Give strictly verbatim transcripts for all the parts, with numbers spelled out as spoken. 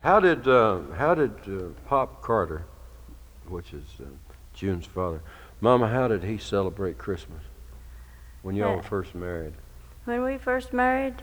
How did uh, how did uh, Pop Carter, which is uh, June's father, Mama, how did he celebrate Christmas when y'all were Uh, first married? When we first married,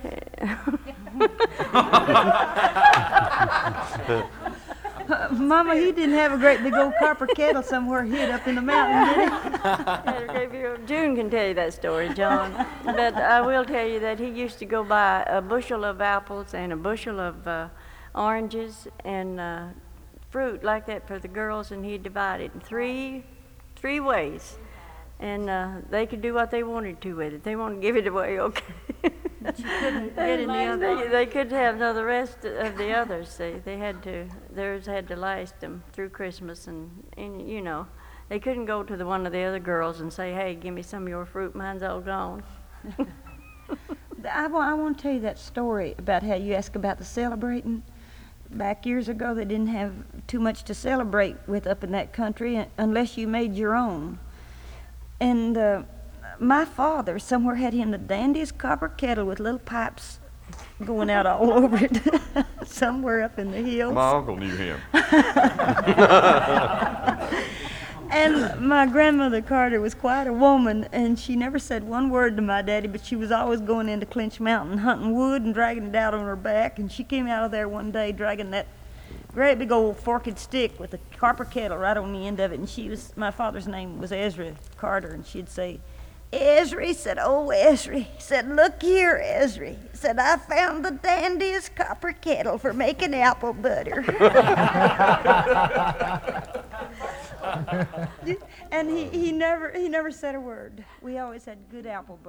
Mama, he didn't have a great big old copper kettle somewhere hid up in the mountain, did he? June can tell you that story, John. But I will tell you that he used to go buy a bushel of apples and a bushel of uh, oranges and uh, fruit like that for the girls, and he'd divide it in three, three ways. And uh, they could do what they wanted to with it. They wanted to give it away, okay. But you couldn't get any other. They, they could have no the rest of the others. See, they had to. Theirs had to last them through Christmas, and, and you know, they couldn't go to the one of the other girls and say, "Hey, give me some of your fruit. Mine's all gone." I want, I want to tell you that story about how you asked about the celebrating. Back years ago, they didn't have too much to celebrate with up in that country unless you made your own. And uh, my father somewhere had him the dandiest copper kettle with little pipes going out all over it, somewhere up in the hills. My uncle knew him. And my grandmother Carter was quite a woman, and she never said one word to my daddy, but she was always going into Clinch Mountain hunting wood and dragging it out on her back. And she came out of there one day dragging that great big old forked stick with a copper kettle right on the end of it. And she was, my father's name was Ezra Carter, and she'd say, "Ezra," he said, "oh, Ezra," he said, "look here, Ezra," he said, "I found the dandiest copper kettle for making apple butter." And he, he never he never said a word. We always had good apple butter.